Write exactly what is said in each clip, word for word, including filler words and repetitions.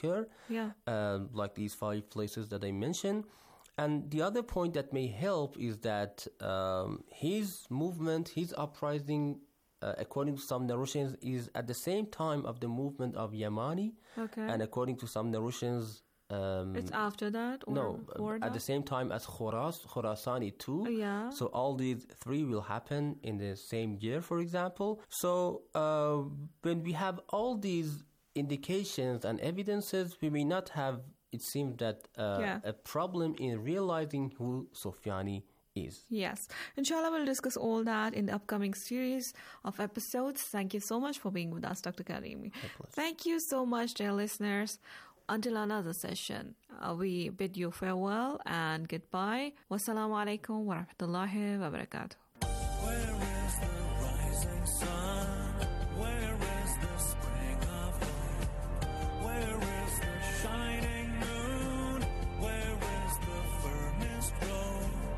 occur, yeah. um, like these five places that I mentioned. And the other point that may help is that um, his movement, his uprising, uh, according to some narrations, is at the same time of the movement of Yamani. Okay. And according to some narrations, um, it's after that or no, before at that? the same time as Khoras, Khorasani too. Yeah. So all these three will happen in the same year, for example. So uh, when we have all these indications and evidences, we may not have, it seems that uh, yeah. a problem in realizing who Sufyani is. Yes. Inshallah, we'll discuss all that in the upcoming series of episodes. Thank you so much for being with us, Doctor Karimi. Thank you so much, dear listeners. Until another session, uh, we bid you farewell and goodbye. Wassalamu alaikum wa rahmatullahi wa barakatuh. Where is the rising sun? Where is the spring of hope? Where is the shining moon? Where is the firmest road?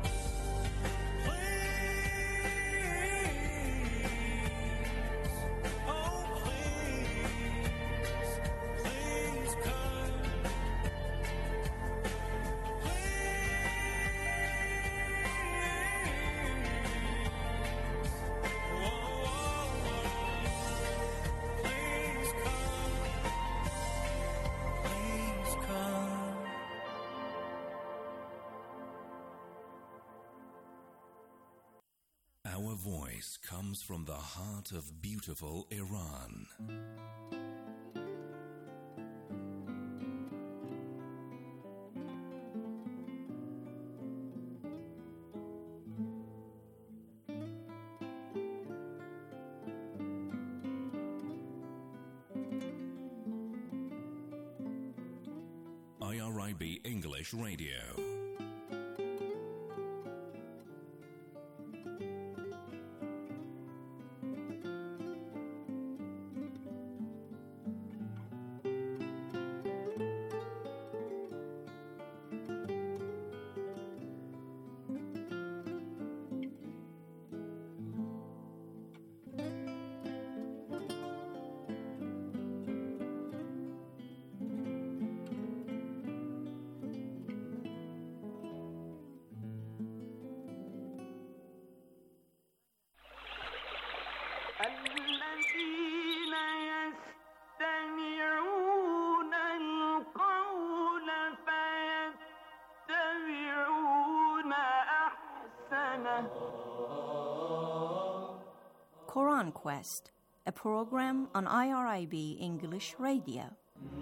Please, oh please, please come. Our voice comes from the heart of beautiful Iran. I R I B English Radio. الذين يستمعون القول فيتبعون أحسنه. Quran Quest, a program on I R I B English Radio.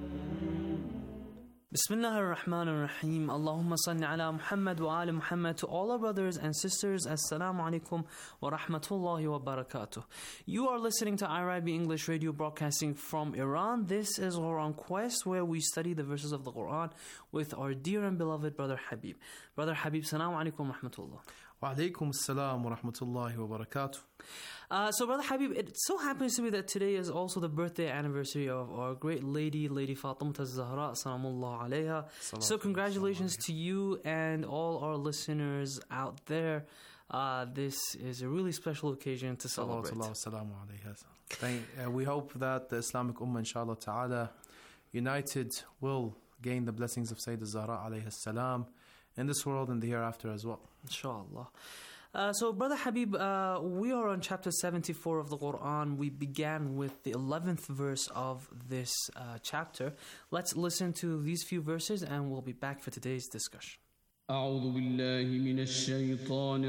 Bismillah ar-Rahman ar-Rahim. Allahumma salli ala Muhammad wa ala Muhammad. To all our brothers and sisters, Assalamu alaikum wa rahmatullahi wa barakatuh. You are listening to I R I B English Radio, broadcasting from Iran. This is Quran Quest, where we study the verses of the Quran with our dear and beloved brother Habib. Brother Habib, Assalamu alaikum wa rahmatullah. Wa alaikum assalam wa rahmatullahi wa barakatuh. Uh, so, Brother Habib, it so happens to be that today is also the birthday anniversary of our great lady, Lady Fatima az-Zahra, salamullah alayha. So, congratulations to you and all our listeners out there. Uh, this is a really special occasion to celebrate. Thank, uh, we hope that the Islamic Ummah, inshallah ta'ala, united, will gain the blessings of Sayyid az-Zahra alayhi salam in this world and the hereafter as well. Inshallah. Uh, so, Brother Habib, uh, we are on chapter seventy-four of the Quran. We began with the eleventh verse of this uh, chapter. Let's listen to these few verses and we'll be back for today's discussion. أعوذ بالله من الشيطان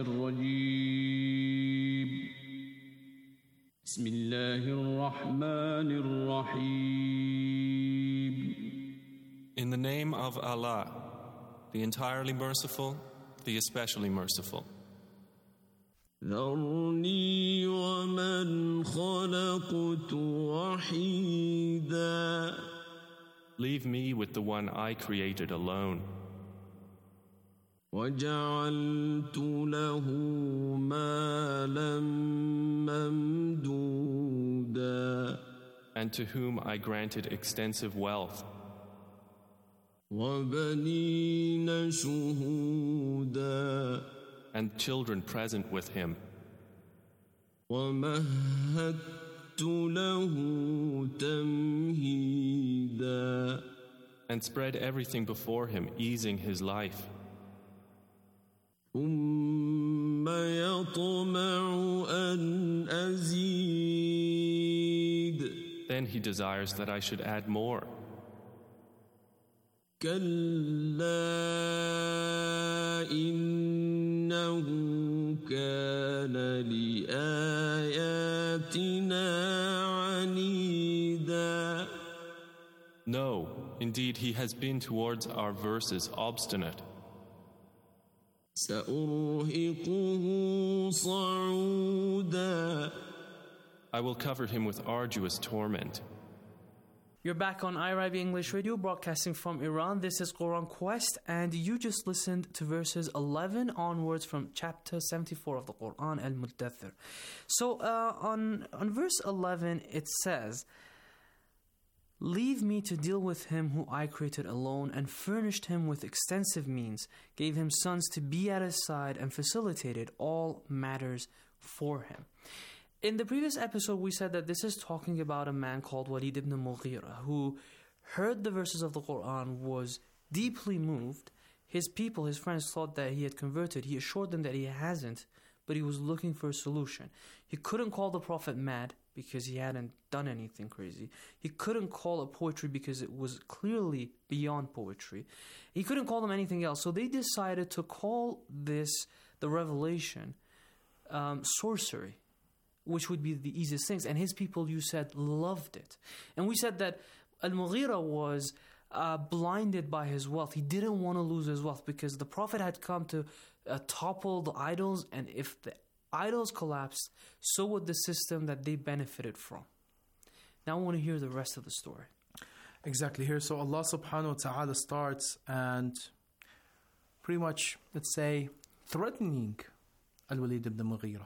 الرجيم بسم الله الرحمن الرحيم. In the name of Allah, the entirely merciful, the especially merciful. ذرني ومن خلقت وحيدا. Leave me with the one I created alone. وجعلت له مالا ممدودا. And to whom I granted extensive wealth. وبنين شهودا. And children present with him. ومهدت له تمهيدا. and spread everything before him, easing his life. ثم يطمع أن أزيد Then he desires that I should add more. كلا إنه كان لآياتنا عنيدا No, indeed he has been towards our verses obstinate. سأرهقه صعودا I will cover him with arduous torment. You're back on I R I B English Radio, broadcasting from Iran. This is Quran Quest, and you just listened to verses eleven onwards from chapter seventy-four of the Quran, Al-Muddathir. So uh, on, on verse eleven, it says, "Leave me to deal with him who I created alone and furnished him with extensive means, gave him sons to be at his side, and facilitated all matters for him." In the previous episode, we said that this is talking about a man called Walid ibn Mughira, who heard the verses of the Quran, was deeply moved. His people, his friends, thought that he had converted. He assured them that he hasn't, but he was looking for a solution. He couldn't call the Prophet mad because he hadn't done anything crazy. He couldn't call it poetry because it was clearly beyond poetry. He couldn't call them anything else. So they decided to call this, the revelation, um, sorcery, which would be the easiest things. And his people, you said, loved it. And we said that Al-Mughira was uh, blinded by his wealth. He didn't want to lose his wealth because the Prophet had come to uh, topple the idols, and if the idols collapsed, so would the system that they benefited from. Now I want to hear the rest of the story. Exactly here. So Allah subhanahu wa ta'ala starts and pretty much, let's say, threatening Al-Walid ibn Mughira.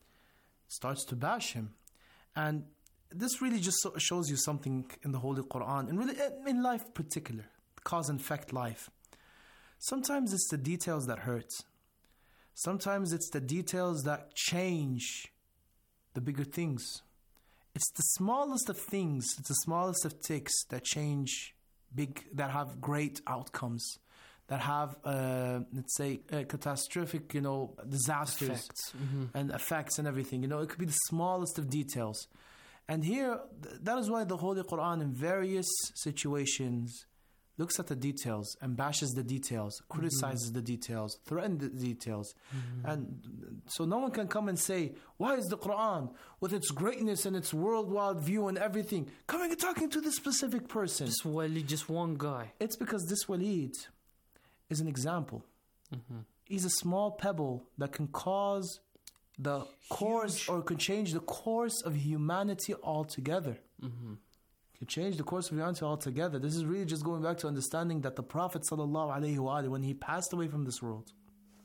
Starts to bash him. And this really just so shows you something in the Holy Quran, and really in life particular, cause and effect life. Sometimes it's the details that hurt. Sometimes it's the details that change the bigger things. It's the smallest of things, it's the smallest of ticks that change big, that have great outcomes, that have, uh, let's say, uh, catastrophic, you know, disasters Effects. Mm-hmm. and effects and everything. You know, it could be the smallest of details. And here, th- that is why the Holy Quran in various situations looks at the details and bashes the details, criticizes mm-hmm. the details, threatens the details. Mm-hmm. And so no one can come and say, why is the Quran, with its greatness and its worldwide view and everything, coming and talking to this specific person? Just Walid, just one guy. It's because this Walid is an example. Mm-hmm. He's a small pebble that can cause the Huge. course, or can change the course of humanity altogether. Mm-hmm. Can change the course of humanity altogether. This is really just going back to understanding that the Prophet sallallahu alaihi wasallam, when he passed away from this world,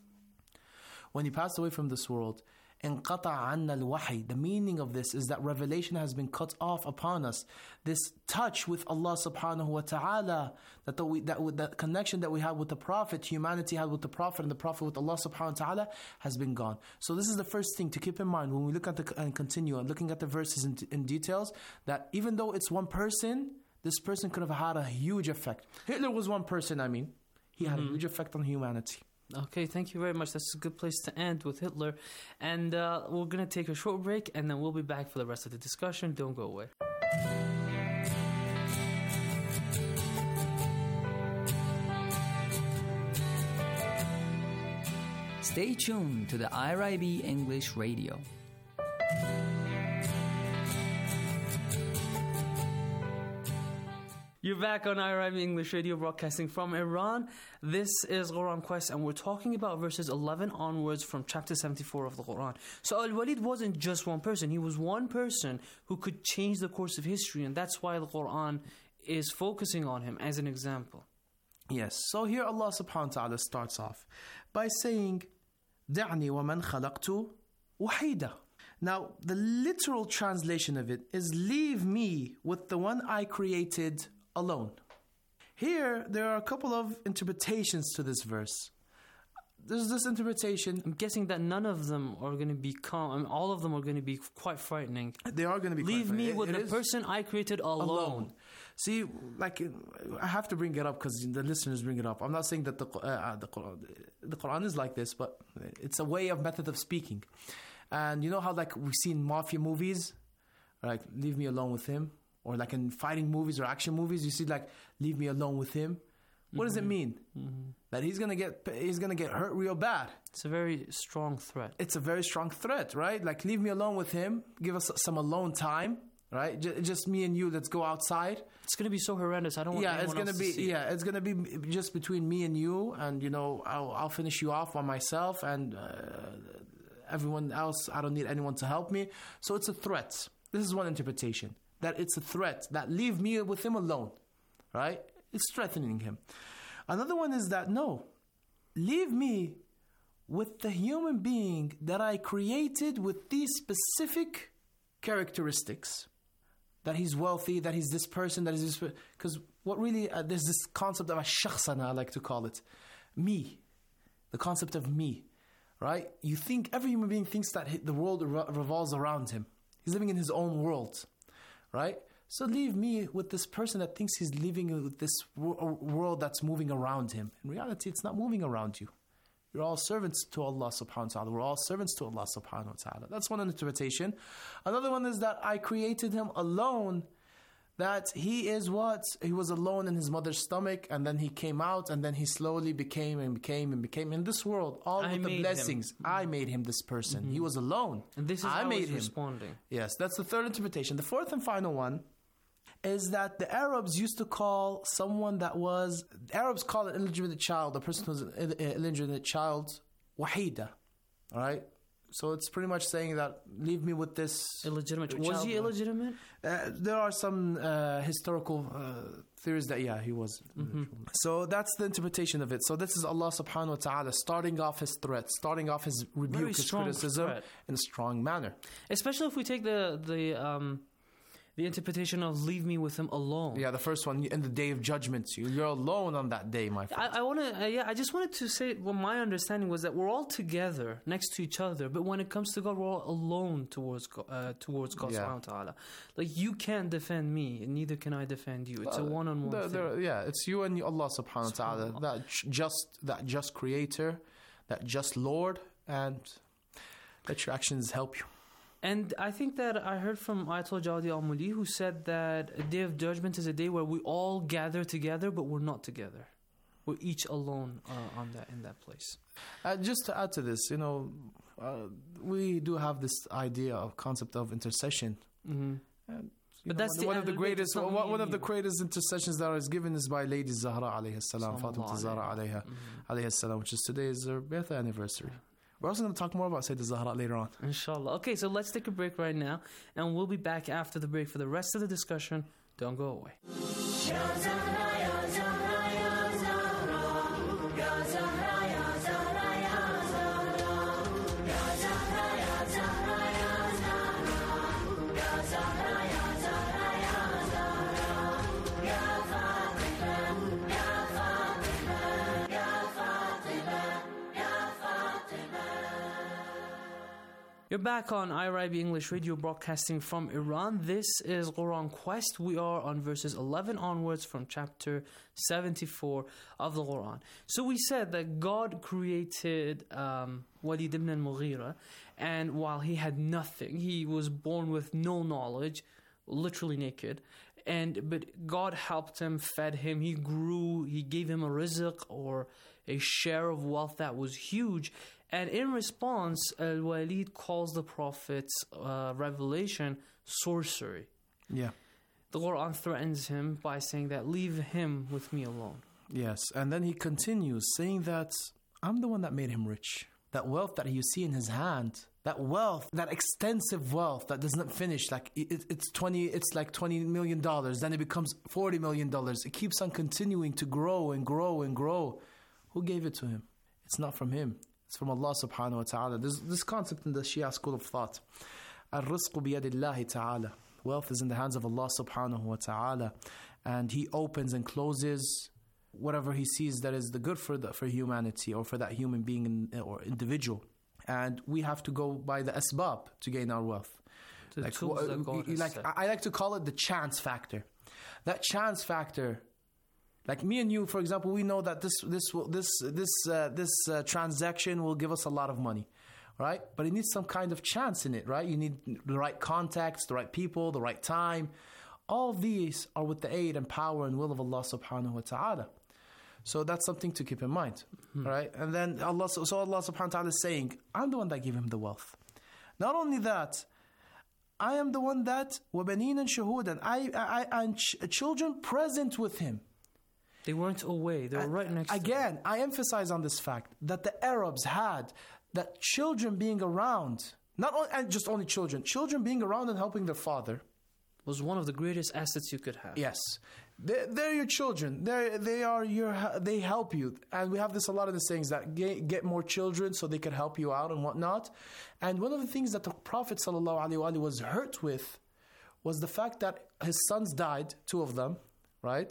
when he passed away from this world, انقطع عنا الوحي. The meaning of this is that revelation has been cut off upon us. This touch with Allah subhanahu wa ta'ala, that the, we, that, that connection that we had with the Prophet, humanity had with the Prophet, and the Prophet with Allah subhanahu wa ta'ala, has been gone. So this is the first thing to keep in mind when we look at the and continue and looking at the verses in, in details, that even though it's one person, this person could have had a huge effect. Hitler was one person, I mean. He had mm-hmm. a huge effect on humanity. Okay, thank you very much. That's a good place to end with Hitler. And uh, we're going to take a short break, and then we'll be back for the rest of the discussion. Don't go away. Stay tuned to the I R I B English Radio. You're back on I R I B English Radio, broadcasting from Iran. This is Quran Quest, and we're talking about verses eleven onwards from chapter seventy-four of the Quran. So Al-Walid wasn't just one person. He was one person who could change the course of history, and that's why the Quran is focusing on him as an example. Yes. So here Allah subhanahu wa ta'ala starts off by saying, دعني ومن خلقت وحيدا. Now, the literal translation of it is, leave me with the one I created alone. Here, there are a couple of interpretations to this verse. There's this interpretation. I'm guessing that none of them are going to be calm. I mean, all of them are going to be quite frightening. They are going to be Leave quite me frightening. with it, the it person I created alone. alone. See, like, I have to bring it up because the listeners bring it up. I'm not saying that the, uh, the, Quran, the Quran is like this, but it's a way of method of speaking. And you know how, like, we see in mafia movies, like, leave me alone with him? Or like in fighting movies or action movies, you see, like, leave me alone with him. What mm-hmm. does it mean? Mm-hmm. That he's gonna get he's gonna get hurt real bad. It's a very strong threat. It's a very strong threat, right? Like, leave me alone with him. Give us some alone time. Right, J- just me and you. Let's go outside. It's gonna be so horrendous. I don't want yeah, anyone it's gonna else be to see yeah, it. it's gonna be just between me and you, and you know, I'll, I'll finish you off by myself, and uh, everyone else, I don't need anyone to help me. So it's a threat. This is one interpretation, that it's a threat. That leave me with him alone, right? It's threatening him. Another one is that no, leave me with the human being that I created with these specific characteristics. That he's wealthy, that he's this person, that is this... Because what really... Uh, there's this concept of a shakhsana, I like to call it. Me. The concept of me. Right? You think... Every human being thinks that the world re- revolves around him. He's living in his own world. Right? So leave me with this person that thinks he's living with this wor- world that's moving around him. In reality, it's not moving around you. You're all servants to Allah subhanahu wa ta'ala. We're all servants to Allah subhanahu wa ta'ala. That's one interpretation. Another one is that I created him alone. That he is what? He was alone in his mother's stomach, and then he came out, and then he slowly became and became and became in this world. All I with the blessings. Him. I made him this person. Mm-hmm. He was alone. And this is I how made he's him. responding. Yes, that's the third interpretation. The fourth and final one is that the Arabs used to call someone that was... Arabs call an illegitimate child, a person who's an illegitimate child, wahida. All right? So it's pretty much saying that, leave me with this... Illegitimate. child. Was he illegitimate? Uh, there are some uh, historical uh, theories that, yeah, he was. Mm-hmm. So that's the interpretation of it. So this is Allah subhanahu wa ta'ala starting off his threat, starting off his rebuke, his criticism threat. in a strong manner. Especially if we take the... the um The interpretation of leave me with him alone. Yeah, the first one, in the day of judgment. You're alone on that day, my friend. I, I want to, uh, yeah, I just wanted to say, well, my understanding was that we're all together next to each other, but when it comes to God, we're all alone towards uh, towards God yeah. subhanahu wa ta'ala. Like, you can't defend me, and neither can I defend you. It's uh, a one-on-one the, thing. The, yeah, it's you and Allah subhanahu wa ta'ala, that just, that just creator, that just Lord, and let your actions help you. And I think that I heard from Ayatollah Jawadi Al-Muli, who said that a day of judgment is a day where we all gather together, but we're not together. We're each alone uh, on that in that place. Uh, just to add to this, you know, uh, we do have this idea of concept of intercession. Mm-hmm. And, but know, that's one, the one of the greatest. One, one of the you. greatest intercessions that is given is by Lady Zahra alayhi salam, Fatima Zahra alayha alayhi salam, which is today is her birth anniversary. We're also going to talk more about Sayyidah Zahra later on. Inshallah. Okay, so let's take a break right now, and we'll be back after the break for the rest of the discussion. Don't go away. You're back on I R I B English Radio, broadcasting from Iran. This is Quran Quest. We are on verses eleven onwards from chapter seventy-four of the Quran. So we said that God created um, Walid ibn al-Mughira, and while he had nothing, he was born with no knowledge, literally naked. And but God helped him, fed him, he grew, he gave him a rizq or a share of wealth that was huge. And in response, Al-Walid calls the Prophet's uh, revelation sorcery. Yeah. The Quran threatens him by saying that, leave him with me alone. Yes, and then he continues saying that, I'm the one that made him rich. That wealth that you see in his hand, that wealth, that extensive wealth that does not finish, like it, it's twenty, it's like twenty million dollars, then it becomes forty million dollars. It keeps on continuing to grow and grow and grow. Who gave it to him? It's not from him. It's from Allah subhanahu wa ta'ala. There's this concept in the Shia school of thought. Al-rizqu biyadillahi ta'ala. Wealth is in the hands of Allah subhanahu wa ta'ala. And He opens and closes whatever He sees that is the good for the, for humanity or for that human being in, or individual. And we have to go by the asbab to gain our wealth. The like tools that God has like set. I like to call it the chance factor. That chance factor, like me and you, for example, we know that this this will, this this uh, this uh, transaction will give us a lot of money, right? But it needs some kind of chance in it, right? You need the right contacts, the right people, the right time. All of these are with the aid and power and will of Allah subhanahu wa ta'ala. So that's something to keep in mind, mm-hmm. right? And then Allah, so Allah subhanahu wa ta'ala is saying, I'm the one that gave him the wealth. Not only that, I am the one that وَبَنِينَ شُهُودًا I, I, I, and ch- children present with him. They weren't away. They were right next Again, to him. Again, I emphasize on this fact that the Arabs had that children being around, not only, and just only children, children being around and helping their father was one of the greatest assets you could have. Yes. They're, they're your children. They're, they are your, they help you. And we have this a lot of the sayings that get, get more children so they can help you out and whatnot. And one of the things that the Prophet ﷺ was hurt with was the fact that his sons died, two of them, right?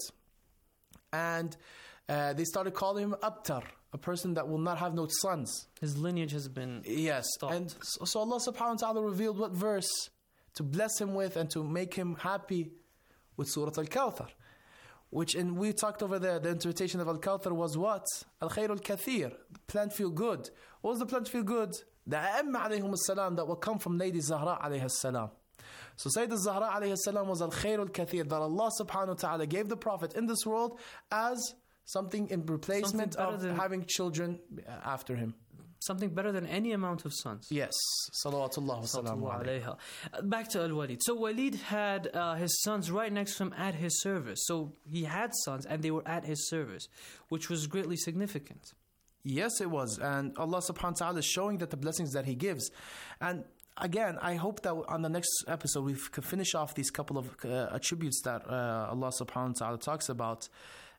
And uh, they started calling him Abtar, a person that will not have no sons. His lineage has been Yes. stopped. And so, so Allah subhanahu wa ta'ala revealed what verse to bless him with and to make him happy with Surah Al-Kawthar. Which, and we talked over there, the interpretation of Al-Kawthar was what? Al-Khair Al-Kathir, plant feel good. What was the plant feel good? The A'imma alayhum as-salam that will come from Lady Zahra alayha salam. So Sayyidah Zahra alayha salam was Al-Khair Al-Kathir, that Allah subhanahu wa ta'ala gave the Prophet in this world as something in replacement of than, having children after him. Something better than any amount of sons. Yes. Salawatullah wa salamu alayhi. Back to Al-Walid. So Walid had uh, his sons right next to him at his service. So he had sons and they were at his service, which was greatly significant. Yes, it was. And Allah subhanahu wa ta'ala is showing that the blessings that he gives. And again, I hope that on the next episode we can finish off these couple of uh, attributes that uh, Allah subhanahu wa ta'ala talks about.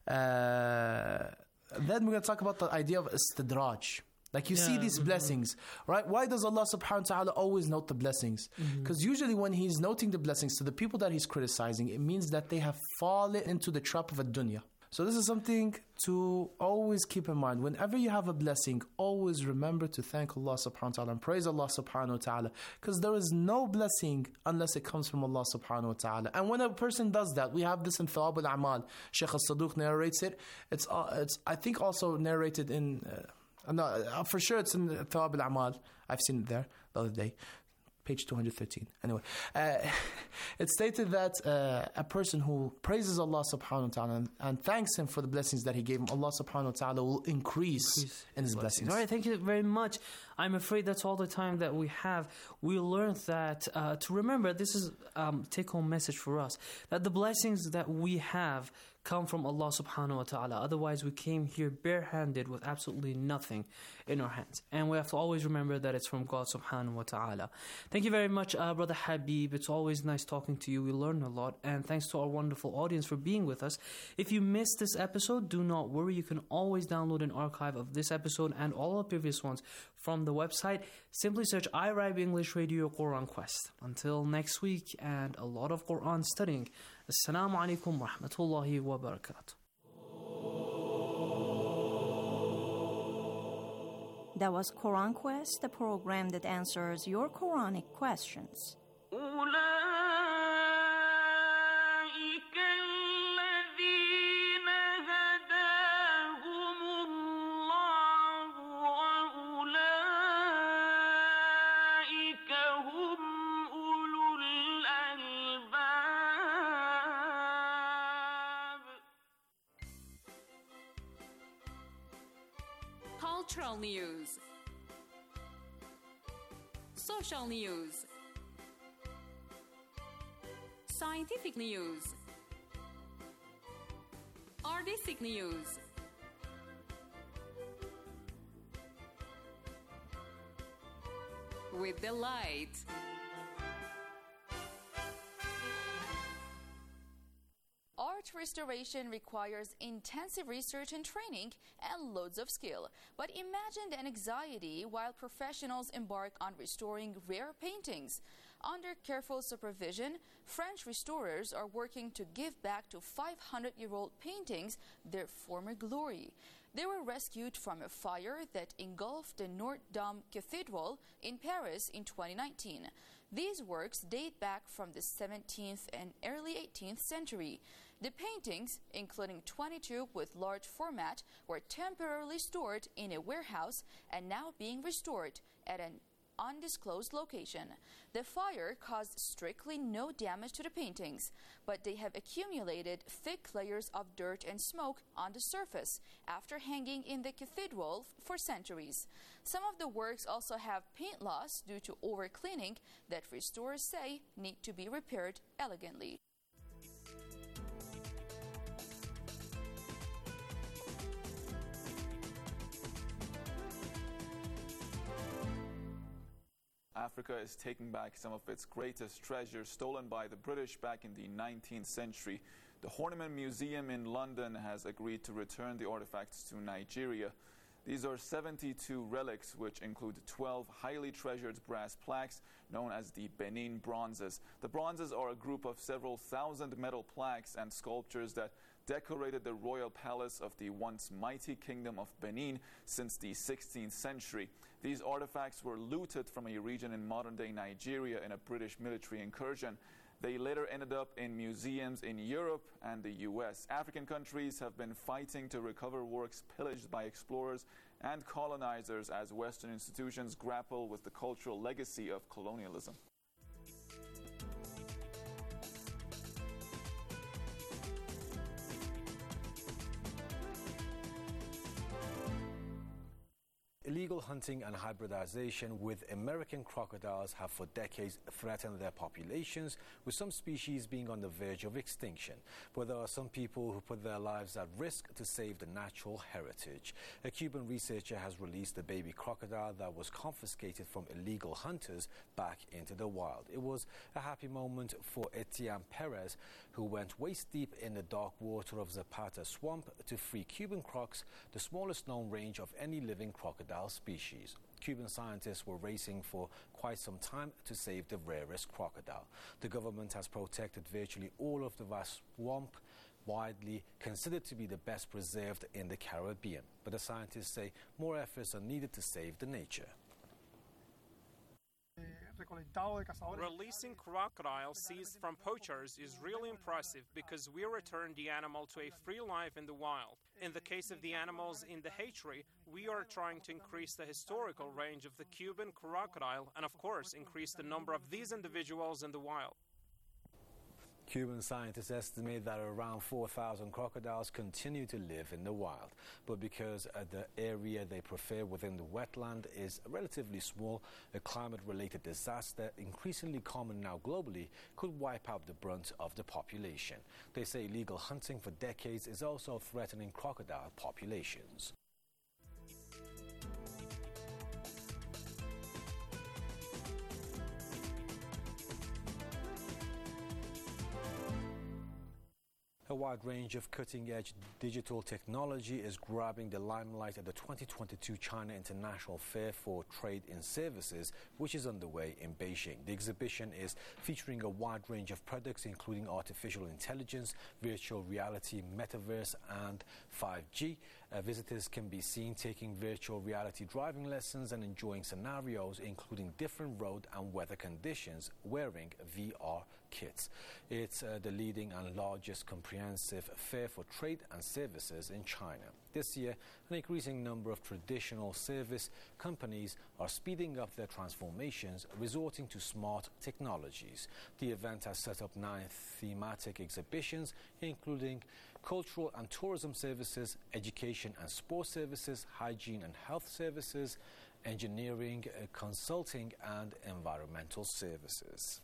Uh, then we're going to talk about the idea of istidraj. Like you yeah, see these mm-hmm. blessings, right? Why does Allah subhanahu wa ta'ala always note the blessings? Because mm-hmm. usually when He's noting the blessings to the people that He's criticizing, it means that they have fallen into the trap of a dunya. So this is something to always keep in mind. Whenever you have a blessing, always remember to thank Allah subhanahu wa ta'ala and praise Allah subhanahu wa ta'ala. Because there is no blessing unless it comes from Allah subhanahu wa ta'ala. And when a person does that, we have this in Thawab al-Amal. Shaykh al-Saduq narrates it. It's, uh, it's I think also narrated in... Uh, No, uh, for sure it's in Thawab al-Amal. I've seen it there the other day. Page two hundred thirteen. Anyway, uh, it's stated that uh, a person who praises Allah subhanahu wa ta'ala and, and thanks Him for the blessings that He gave him, Allah subhanahu wa ta'ala will increase, increase in His blessings. blessings. All right, thank you very much. I'm afraid that's all the time that we have. We learned that uh, to remember, this is a um, take-home message for us, that the blessings that we have come from Allah subhanahu wa ta'ala. Otherwise, we came here barehanded with absolutely nothing in our hands. And we have to always remember that it's from God subhanahu wa ta'ala. Thank you very much, uh, Brother Habib. It's always nice talking to you. We learned a lot. And thanks to our wonderful audience for being with us. If you missed this episode, do not worry. You can always download an archive of this episode and all the previous ones from the website. Simply search I R I B English Radio Quran Quest. Until next week and a lot of Quran studying. Assalamu alaikum wa rahmatullahi wa barakatuh. That was Quran Quest, the program that answers your Quranic questions. Cultural news, social news, scientific news, artistic news, with delight. Art restoration requires intensive research and training and loads of skill. But imagine the anxiety while professionals embark on restoring rare paintings. Under careful supervision, French restorers are working to give back to five hundred year old paintings their former glory. They were rescued from a fire that engulfed the Notre Dame Cathedral in Paris in twenty nineteen. These works date back from the seventeenth and early eighteenth century. The paintings, including twenty-two with large format, were temporarily stored in a warehouse and now being restored at an undisclosed location. The fire caused strictly no damage to the paintings, but they have accumulated thick layers of dirt and smoke on the surface after hanging in the cathedral for centuries. Some of the works also have paint loss due to overcleaning that restorers say need to be repaired elegantly. Africa is taking back some of its greatest treasures stolen by the British back in the nineteenth century. The Horniman Museum in London has agreed to return the artifacts to Nigeria. These are seventy-two relics, which include twelve highly treasured brass plaques known as the Benin bronzes. The bronzes are a group of several thousand metal plaques and sculptures that decorated the royal palace of the once mighty kingdom of Benin since the sixteenth century. These artifacts were looted from a region in modern-day Nigeria in a British military incursion. They later ended up in museums in Europe and the U S. African countries have been fighting to recover works pillaged by explorers and colonizers as Western institutions grapple with the cultural legacy of colonialism. Illegal hunting and hybridization with American crocodiles have for decades threatened their populations, with some species being on the verge of extinction. But there are some people who put their lives at risk to save the natural heritage. A Cuban researcher has released a baby crocodile that was confiscated from illegal hunters back into the wild. It was a happy moment for Etienne Perez, who went waist deep in the dark water of Zapata Swamp to free Cuban crocs, the smallest known range of any living crocodile species. Cuban scientists were racing for quite some time to save the rarest crocodile. The government has protected virtually all of the vast swamp, widely considered to be the best preserved in the Caribbean. But the scientists say more efforts are needed to save the nature. Releasing crocodiles seized from poachers is really impressive because we return the animal to a free life in the wild. In the case of the animals in the hatchery, we are trying to increase the historical range of the Cuban crocodile and, of course, increase the number of these individuals in the wild. Cuban scientists estimate that around four thousand crocodiles continue to live in the wild. But because uh, the area they prefer within the wetland is relatively small, a climate-related disaster, increasingly common now globally, could wipe out the brunt of the population. They say illegal hunting for decades is also threatening crocodile populations. A wide range of cutting-edge digital technology is grabbing the limelight at the twenty twenty-two China International Fair for Trade in Services, which is underway in Beijing. The exhibition is featuring a wide range of products, including artificial intelligence, virtual reality, metaverse, and five G. Uh, visitors can be seen taking virtual reality driving lessons and enjoying scenarios, including different road and weather conditions, wearing V R kits. It's uh, the leading and largest comprehensive fair for trade and services in China. This year, an increasing number of traditional service companies are speeding up their transformations, resorting to smart technologies. The event has set up nine thematic exhibitions, including cultural and tourism services, education and sports services, hygiene and health services, engineering, uh, consulting, and environmental services.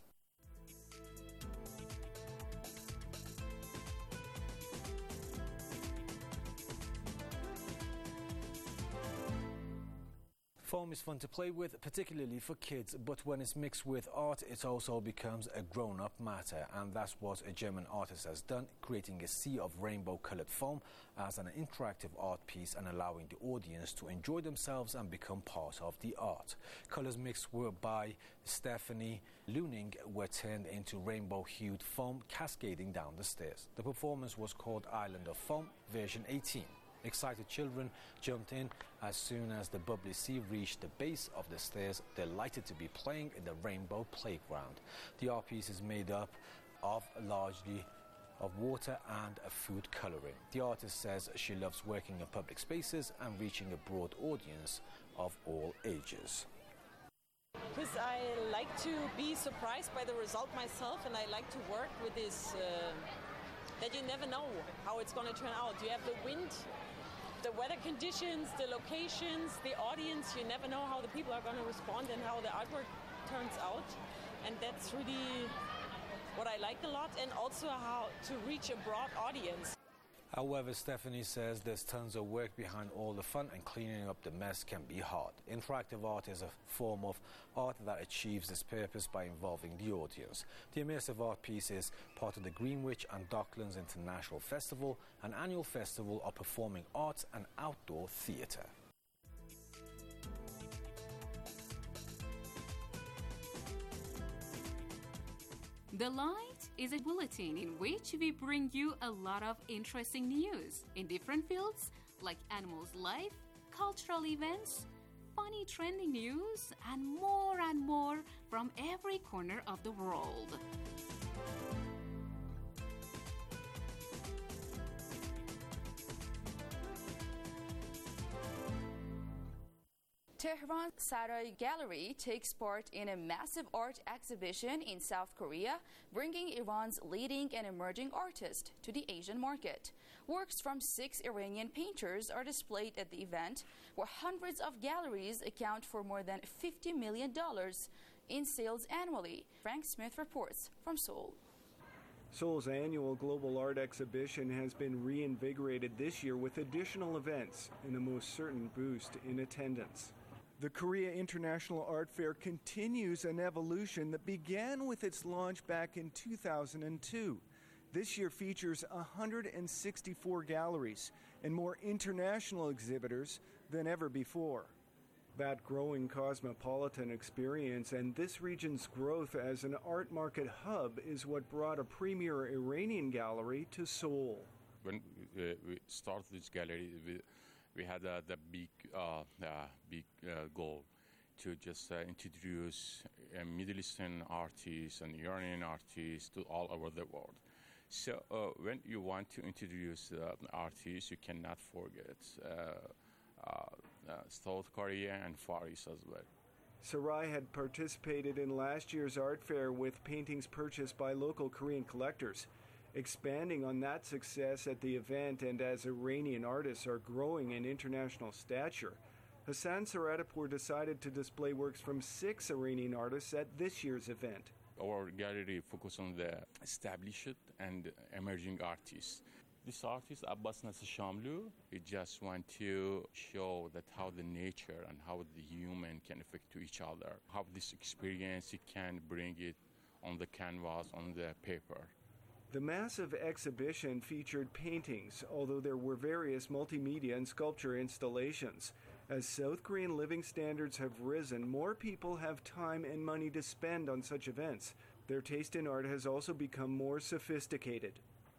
Foam is fun to play with, particularly for kids, but when it's mixed with art, it also becomes a grown-up matter, and that's what a German artist has done, creating a sea of rainbow-colored foam as an interactive art piece and allowing the audience to enjoy themselves and become part of the art. Colors mixed were by Stephanie Luning were turned into rainbow-hued foam cascading down the stairs. The performance was called Island of Foam version eighteen. Excited children jumped in as soon as the bubbly sea reached the base of the stairs, delighted to be playing in the rainbow playground. The art piece is made up of largely of water and a food colouring. The artist says she loves working in public spaces and reaching a broad audience of all ages. Because I like to be surprised by the result myself, and I like to work with this, uh, that you never know how it's going to turn out. You have the wind, the weather conditions, the locations, the audience. You never know how the people are going to respond and how the artwork turns out. And that's really what I like a lot, and also how to reach a broad audience. However, Stephanie says there's tons of work behind all the fun, and cleaning up the mess can be hard. Interactive art is a form of art that achieves its purpose by involving the audience. The immersive art piece is part of the Greenwich and Docklands International Festival, an annual festival of performing arts and outdoor theatre. The Light is a bulletin in which we bring you a lot of interesting news in different fields like animals' life, cultural events, funny trending news, and more and more from every corner of the world. Tehran Saray Gallery takes part in a massive art exhibition in South Korea, bringing Iran's leading and emerging artists to the Asian market. Works from six Iranian painters are displayed at the event, where hundreds of galleries account for more than fifty million dollars in sales annually. Frank Smith reports from Seoul. Seoul's annual global art exhibition has been reinvigorated this year with additional events and a most certain boost in attendance. The Korea International Art Fair continues an evolution that began with its launch back in two thousand two. This year features one hundred sixty-four galleries and more international exhibitors than ever before. That growing cosmopolitan experience and this region's growth as an art market hub is what brought a premier Iranian gallery to Seoul. When uh, we started this gallery, we, we had uh, the big, uh, uh, big uh, goal to just uh, introduce uh, Middle Eastern artists and Iranian artists to all over the world. So uh, when you want to introduce uh, artists, you cannot forget uh, uh, uh, South Korea and Far East as well. Sarai had participated in last year's art fair with paintings purchased by local Korean collectors. Expanding on that success at the event, and as Iranian artists are growing in international stature, Hassan Saradpour decided to display works from six Iranian artists at this year's event. Our gallery focuses on the established and emerging artists. This artist, Abbas Nasser Shamlu, he just want to show that how the nature and how the human can affect to each other, how this experience he can bring it on the canvas, on the paper. The massive exhibition featured paintings, although there were various multimedia and sculpture installations. As South Korean living standards have risen, more people have time and money to spend on such events. Their taste in art has also become more sophisticated.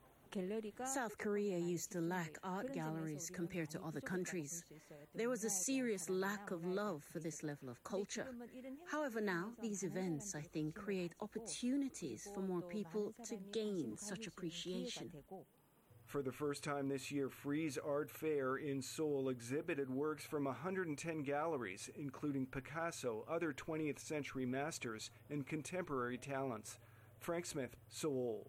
South Korea used to lack art galleries compared to other countries. There was a serious lack of love for this level of culture. However, now, these events, I think, create opportunities for more people to gain such appreciation. For the first time this year, Frieze Art Fair in Seoul exhibited works from one hundred ten galleries, including Picasso, other twentieth century masters, and contemporary talents. Frank Smith, Seoul.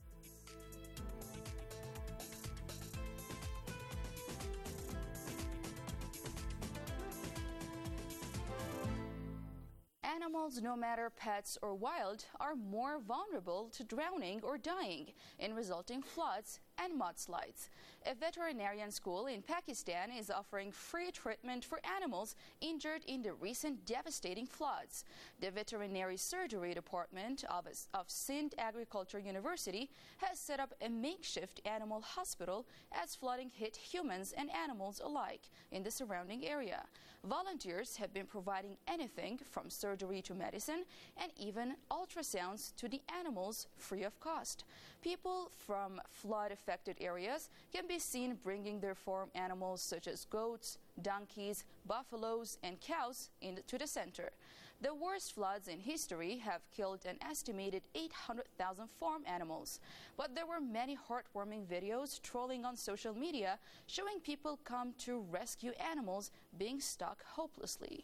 Animals, no matter pets or wild, are more vulnerable to drowning or dying in resulting floods and mudslides. A veterinarian school in Pakistan is offering free treatment for animals injured in the recent devastating floods. The veterinary surgery department of, of Sindh Agriculture University has set up a makeshift animal hospital as flooding hit humans and animals alike in the surrounding area. Volunteers have been providing anything from surgery to medicine and even ultrasounds to the animals free of cost. People from flood-affected affected areas can be seen bringing their farm animals such as goats, donkeys, buffaloes, and cows into the center. The worst floods in history have killed an estimated eight hundred thousand farm animals. But there were many heartwarming videos trolling on social media showing people come to rescue animals being stuck hopelessly.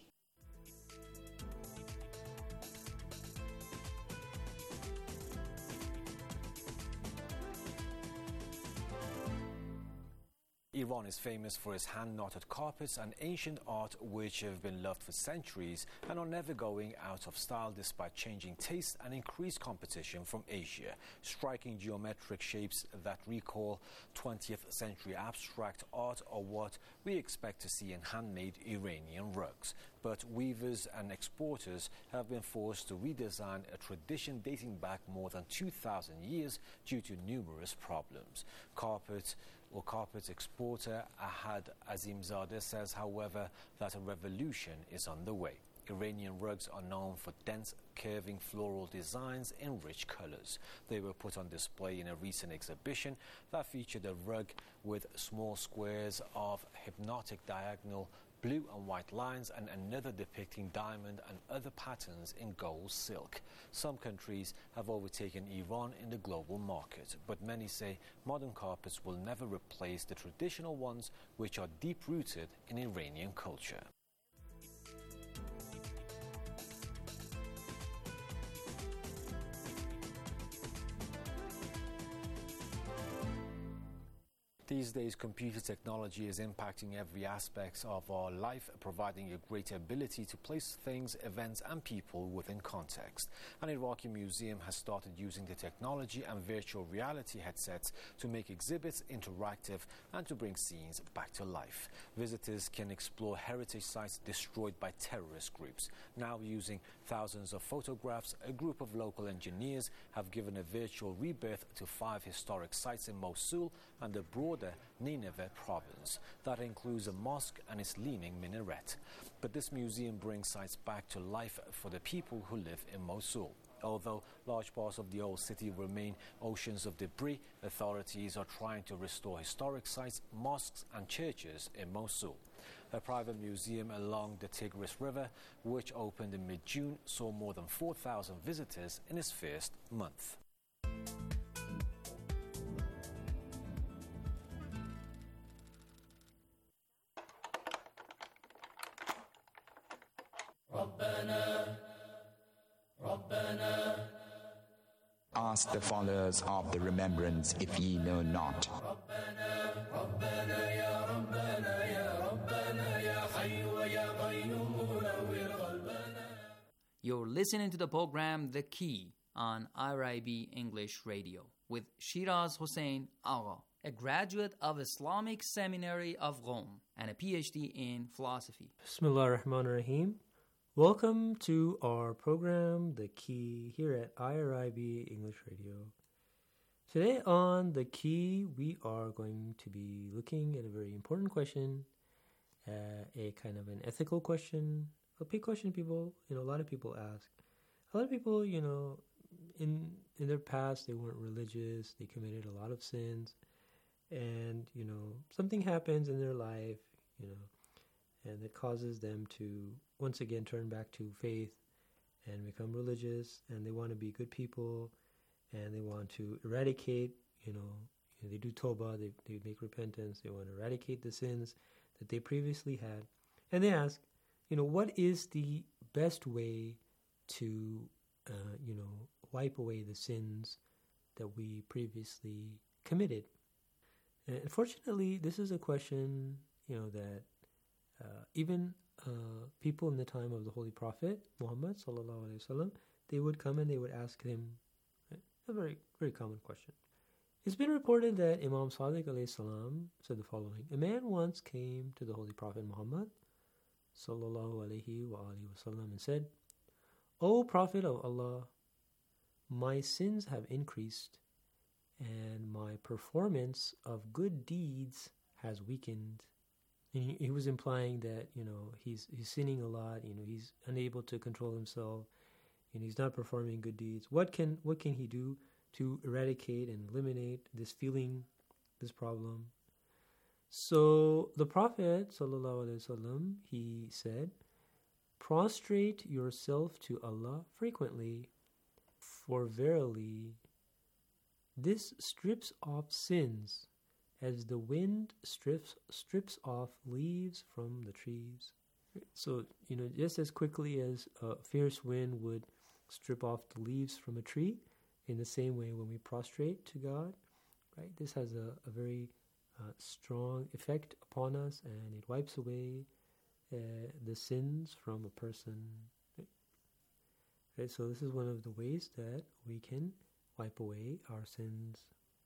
Iran is famous for its hand-knotted carpets and ancient art which have been loved for centuries and are never going out of style despite changing tastes and increased competition from Asia. Striking geometric shapes that recall twentieth century abstract art are what we expect to see in handmade Iranian rugs. But weavers and exporters have been forced to redesign a tradition dating back more than two thousand years due to numerous problems. Carpet or carpet exporter Ahad Azimzadeh says, however, that a revolution is underway. Iranian rugs are known for dense, curving floral designs in rich colors. They were put on display in a recent exhibition that featured a rug with small squares of hypnotic diagonal blue and white lines and another depicting diamond and other patterns in gold silk. Some countries have overtaken Iran in the global market, but many say modern carpets will never replace the traditional ones which are deep-rooted in Iranian culture. These days, computer technology is impacting every aspect of our life, providing a greater ability to place things, events and people within context. An Iraqi museum has started using the technology and virtual reality headsets to make exhibits interactive and to bring scenes back to life. Visitors can explore heritage sites destroyed by terrorist groups. Now using thousands of photographs, a group of local engineers have given a virtual rebirth to five historic sites in Mosul and the broader Nineveh province. That includes a mosque and its leaning minaret. But this museum brings sites back to life for the people who live in Mosul. Although large parts of the old city remain oceans of debris, authorities are trying to restore historic sites, mosques and churches in Mosul. A private museum along the Tigris River, which opened in mid-June, saw more than four thousand visitors in its first month. Ask the followers of the remembrance if ye know not. You're listening to the program The Key on I R I B English Radio with Shiraz Hossein Agha, a graduate of Islamic Seminary of Rome and a P H D in philosophy. Bismillah ar-Rahman ar-Rahim. Welcome to our program, The Key, here at I R I B English Radio. Today on The Key, we are going to be looking at a very important question, uh, a kind of an ethical question, a big question people, you know, a lot of people ask. A lot of people, you know, in in their past, they weren't religious, they committed a lot of sins, and, you know, something happens in their life, you know, and it causes them to once again turn back to faith and become religious, and they want to be good people, and they want to eradicate, you know, you know they do tawbah, they, they make repentance, they want to eradicate the sins that they previously had. And they ask, you know, what is the best way to, uh, you know, wipe away the sins that we previously committed? And unfortunately, this is a question, you know, that uh, even uh, people in the time of the Holy Prophet Muhammad sallallahu alaihi wasallam, they would come and they would ask him a very, very common question. It's been reported that Imam Sadiq alayhi salam said the following: a man once came to the Holy Prophet Muhammad sallallahu alaihi wa alihi wasallam and said, "O Prophet of Allah, my sins have increased and my performance of good deeds has weakened." And he, he was implying that, you know, he's he's sinning a lot, you know, he's unable to control himself, and he's not performing good deeds. What can what can he do to eradicate and eliminate this feeling this problem. So the Prophet sallallahu alaihi wasallam, he said, prostrate yourself to Allah frequently, for verily this strips off sins as the wind strips strips off leaves from the trees. So, you know, just as quickly as a fierce wind would strip off the leaves from a tree, in the same way when we prostrate to God, right, this has a, a very uh, strong effect upon us, and it wipes away uh, the sins from a person. Right? Right, so this is one of the ways that we can wipe away our sins.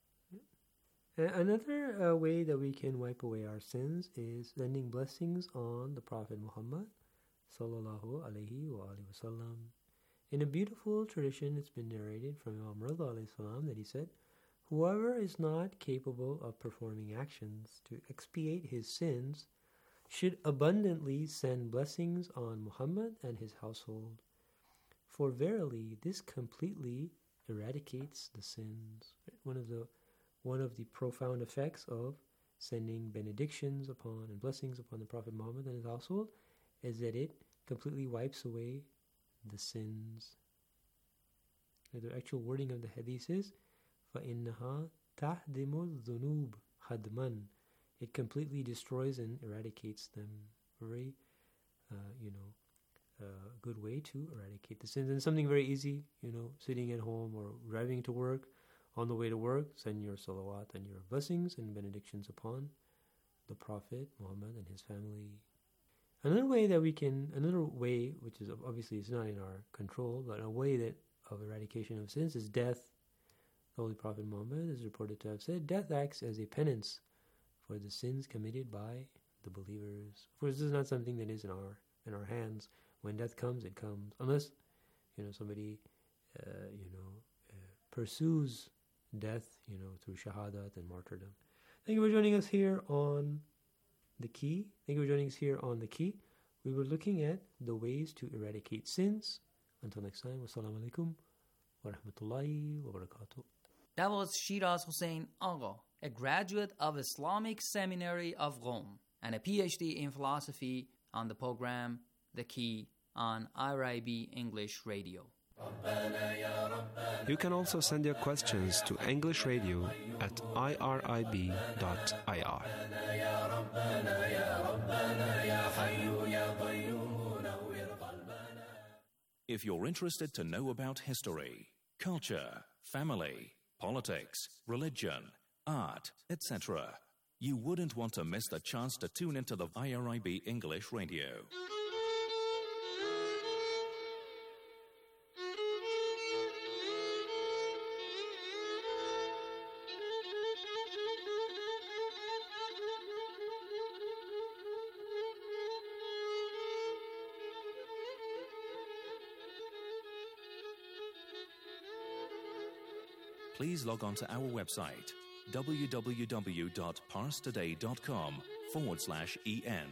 Right? Another uh, way that we can wipe away our sins is sending blessings on the Prophet Muhammad sallallahu alaihi wa alihi wasallam. In a beautiful tradition, it's been narrated from Imam Rida alayhi salam that he said, whoever is not capable of performing actions to expiate his sins should abundantly send blessings on Muhammad and his household. For verily, this completely eradicates the sins. One of the one of the profound effects of sending benedictions upon and blessings upon the Prophet Muhammad and his household is that it completely wipes away the sins. The actual wording of the hadith is فَإِنَّهَا تَحْدِمُ الذُّنُوبِ حَدْمًا. It completely destroys and eradicates them. Very, uh, you know, uh, good way to eradicate the sins. And something very easy, you know, sitting at home or driving to work. On the way to work, send your salawat and your blessings and benedictions upon the Prophet Muhammad and his family. Another way that we can, another way, which is obviously it's not in our control, but a way that of eradication of sins is death. The Holy Prophet Muhammad is reported to have said, death acts as a penance for the sins committed by the believers. Of course, this is not something that is in our in our hands. When death comes, it comes. Unless, you know, somebody, uh, you know, uh, pursues death, you know, through shahadat and martyrdom. Thank you for joining us here on The Key. Thank you for joining us here on The Key. We were looking at the ways to eradicate sins. Until next time, wassalamu alaikum wa rahmatullahi wa barakatuh. That was Shiraz Hussain Agha, a graduate of Islamic Seminary of Rome and a P H D in philosophy on the program The Key on I R I B English Radio. You can also send your questions to English Radio at I R I B dot I R. If you're interested to know about history, culture, family, politics, religion, art, et cetera, you wouldn't want to miss the chance to tune into the I R I B English Radio. Please log on to our website, www.parstoday.com forward slash en.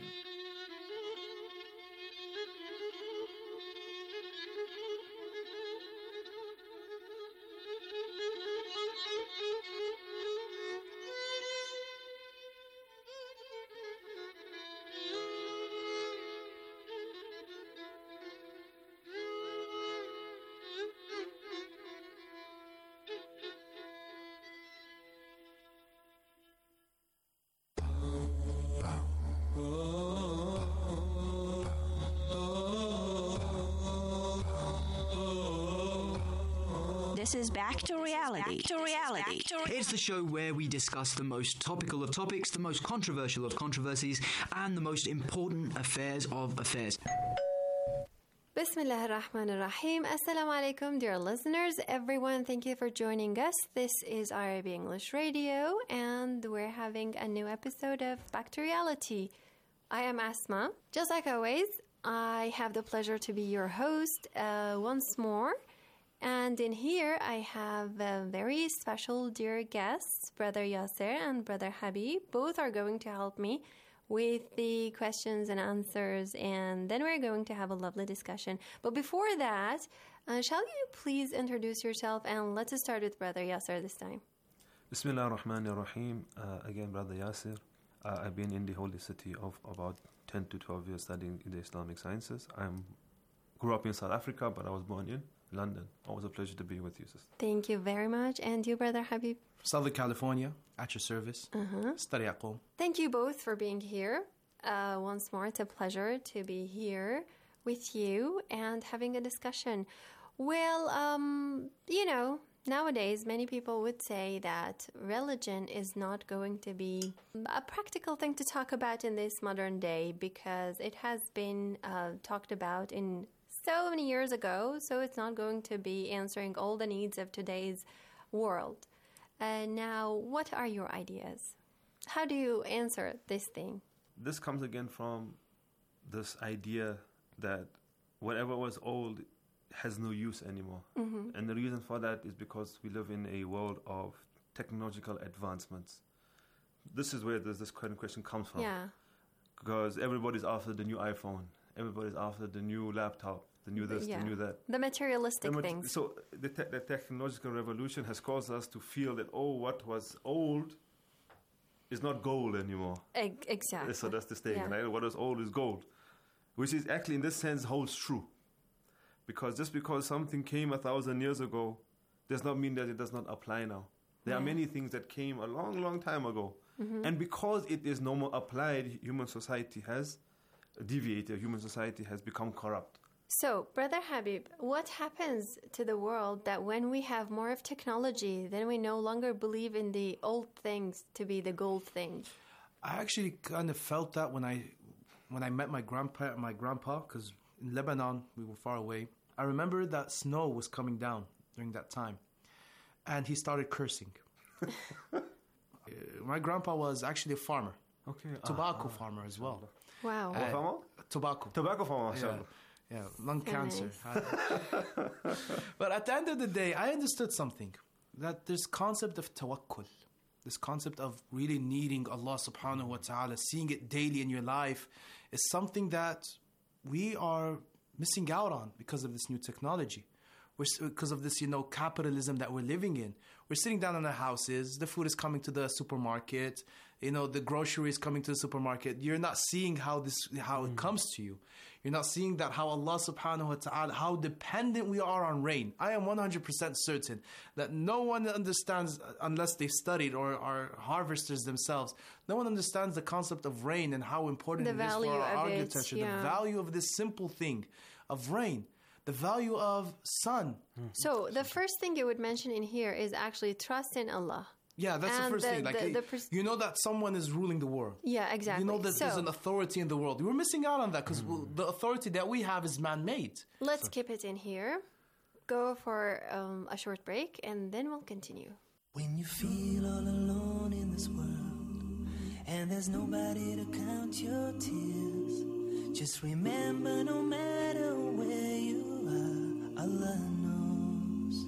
This is Back to Reality. Back to Reality. It's the show where we discuss the most topical of topics, the most controversial of controversies, and the most important affairs of affairs. Bismillah ar-Rahman ar-Rahim. Assalamu alaikum, dear listeners. Everyone, thank you for joining us. This is I R I B English Radio, and we're having a new episode of Back to Reality. I am Asma. Just like always, I have the pleasure to be your host uh, once more. And in here, I have uh, very special dear guests, Brother Yasser and Brother Habib. Both are going to help me with the questions and answers, and then we're going to have a lovely discussion. But before that, uh, shall you please introduce yourself, and let's start with Brother Yasser this time. Bismillah ar-Rahman ar-Rahim. Uh, again, Brother Yasir. Uh, I've been in the holy city of about ten to twelve years studying in the Islamic sciences. I grew up in South Africa, but I was born in London. Always a pleasure to be with you, sister. Thank you very much. And you, Brother Habib? Southern California, at your service. Uh-huh. Study at home. Thank you both for being here. Uh, once more, it's a pleasure to be here with you and having a discussion. Well, um, you know, nowadays many people would say that religion is not going to be a practical thing to talk about in this modern day because it has been uh, talked about in so many years ago, so it's not going to be answering all the needs of today's world. Uh, now, what are your ideas? How do you answer this thing? This comes again from this idea that whatever was old has no use anymore. Mm-hmm. And the reason for that is because we live in a world of technological advancements. This is where this, this kind of question comes from. Yeah. Because everybody's after the new iPhone. Everybody's after the new laptop, the new this, yeah. the new that. The materialistic the mat- things. So the, te- the technological revolution has caused us to feel that, oh, what was old is not gold anymore. E- exactly. So that's the thing, Yeah. right? What was old is gold. Which is actually, in this sense, holds true. Because just because something came a thousand years ago does not mean that it does not apply now. There Yeah. are many things that came a long, long time ago. Mhm. And because it is no more applied, human society has deviated. Human society has become corrupt. So, Brother Habib, what happens to the world that when we have more of technology, then we no longer believe in the old things to be the gold things? I actually kind of felt that when I when I met my grandpa, my grandpa, because in Lebanon we were far away. I remember that snow was coming down during that time, and he started cursing. uh, my grandpa was actually a farmer, okay, tobacco ah, ah, farmer as well. Wow, What farmer? Tobacco, Tobacco farmer. yeah, sorry. yeah, lung Very cancer. But at the end of the day, I understood something, that this concept of tawakkul, this concept of really needing Allah subhanahu wa ta'ala, seeing it daily in your life, is something that we are missing out on because of this new technology. We're, because of this, you know, capitalism that we're living in. We're sitting down in our houses, the food is coming to the supermarket, you know, the grocery is coming to the supermarket. You're not seeing how this, how it comes to you. You're not seeing that how Allah subhanahu wa ta'ala, how dependent we are on rain. I am one hundred percent certain that no one understands, unless they've studied or are harvesters themselves, no one understands the concept of rain and how important The it is for value our of it, architecture. yeah. The value of this simple thing of rain. The value of sun. So, the first thing you would mention in here is actually trust in Allah. Yeah, that's the And first the- thing. Like, the- hey, the pers- you know that someone is ruling the world. Yeah, exactly. You know that so, there's an authority in the world. We're missing out on that because the authority that we have is man-made. let's keep it in here. Go for um, a short break, and then we'll continue. When you feel all alone in this world and there's nobody to count your tears, just remember no matter where you are, Allah knows.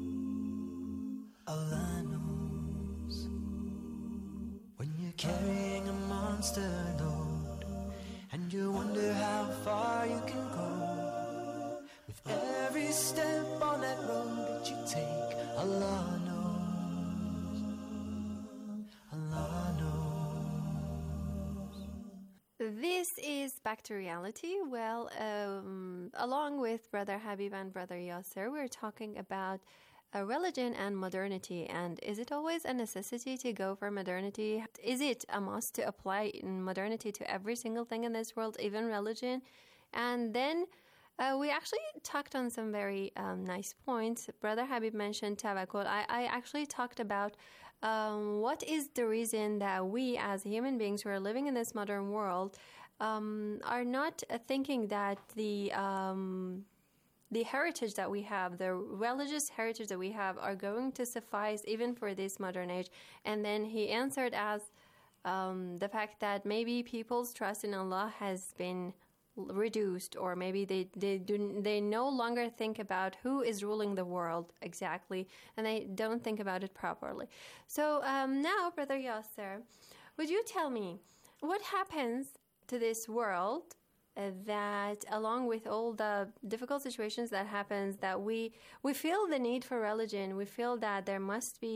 Allah knows. When you're carrying a monster load and you wonder how far you can go, with every step on that road that you take, Allah knows. Allah knows. This is Back to Reality. Well, um, along with Brother Habib and Brother Yasser, we're talking about uh, religion and modernity. And is it always a necessity to go for modernity? Is it a must to apply in modernity to every single thing in this world, even religion? And then uh, we actually talked on some very um, nice points. Brother Habib mentioned tawakkul. I, I actually talked about um, what is the reason that we as human beings who are living in this modern world um, are not uh, thinking that the um, the heritage that we have, the religious heritage that we have, are going to suffice even for this modern age. And then he answered as um, the fact that maybe people's trust in Allah has been reduced, or maybe they they do they no longer think about who is ruling the world exactly, and they don't think about it properly. So um, now, Brother Yasser, would you tell me what happens to this world uh, that, along with all the difficult situations that happens, that we we feel the need for religion, we feel that there must be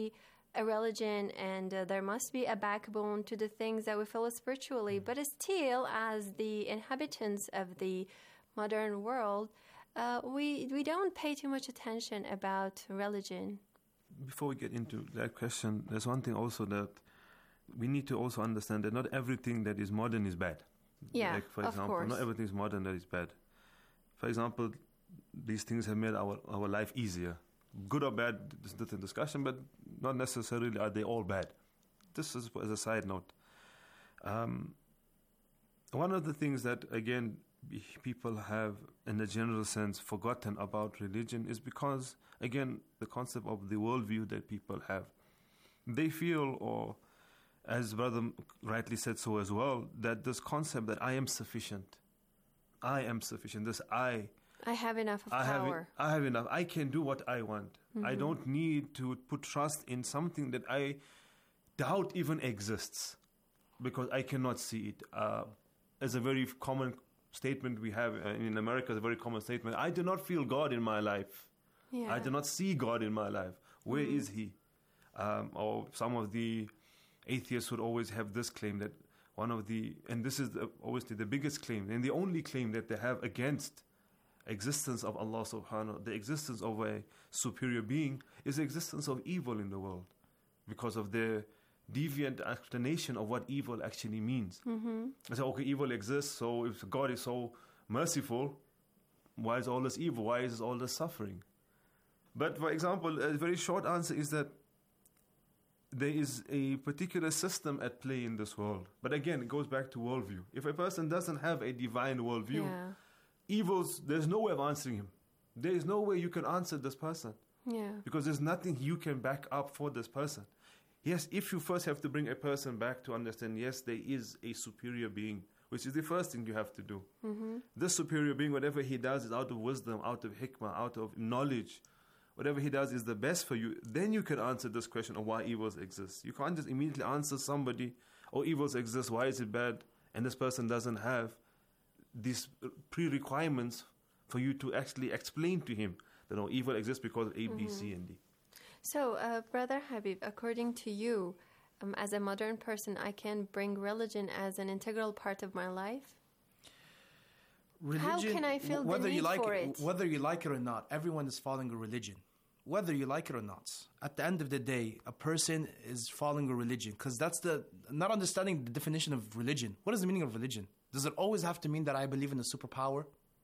a religion, and uh, there must be a backbone to the things that we feel spiritually. But still, as the inhabitants of the modern world, uh, we we don't pay too much attention about religion. Before we get into that question, there's one thing also that we need to also understand that not everything that is modern is bad. Yeah, like for of example, course. not everything is modern that is bad. For example, these things have made our, our life easier. Good or bad, this is not a discussion, but not necessarily are they all bad. This is as a side note. Um, one of the things that, again, people have, in a general sense, forgotten about religion is because, again, the concept of the worldview that people have. They feel, or as Brother rightly said so as well, that this concept that I am sufficient, I am sufficient, this I, I have enough of I have, power. I have enough, I can do what I want. I Mhm. don't need to put trust in something that I doubt even exists because I cannot see it. Uh, as a very common statement we have uh, in America, is a very common statement, I do not feel God in my life. Yeah. I do not see God in my life. Where is He? Um, or some of the atheists would always have this claim that one of the, and this is the, obviously the biggest claim and the only claim that they have against existence of Allah subhanahu, the existence of a superior being, is the existence of evil in the world because of their deviant explanation of what evil actually means. Mm-hmm. I say, okay, evil exists, so if God is so merciful, why is all this evil? Why is all this suffering? But for example, a very short answer is that there is a particular system at play in this world. But again, it goes back to worldview. If a person doesn't have a divine worldview, Yeah. evils, there's no way of answering him. There is no way you can answer this person. Yeah. Because there's nothing you can back up for this person. Yes, if you first have to bring a person back to understand, yes, there is a superior being, which is the first thing you have to do. Mm-hmm. This superior being, whatever he does is out of wisdom, out of hikmah, out of knowledge. Whatever he does is the best for you. Then you can answer this question of why evils exist. You can't just immediately answer somebody, oh, evils exist, why is it bad? And this person doesn't have these pre-requirements for you to actually explain to him that, oh, evil exists because of A, B, C, Mhm. and D. So, uh, Brother Habib, according to you, um, as a modern person, I can bring religion as an integral part of my life? How can I feel the whether you need like for it, it? Whether you like it or not, everyone is following a religion. Whether you like it or not, at the end of the day, a person is following a religion because that's the not understanding the definition of religion. What is the meaning of religion? Does it always have to mean that I believe in a superpower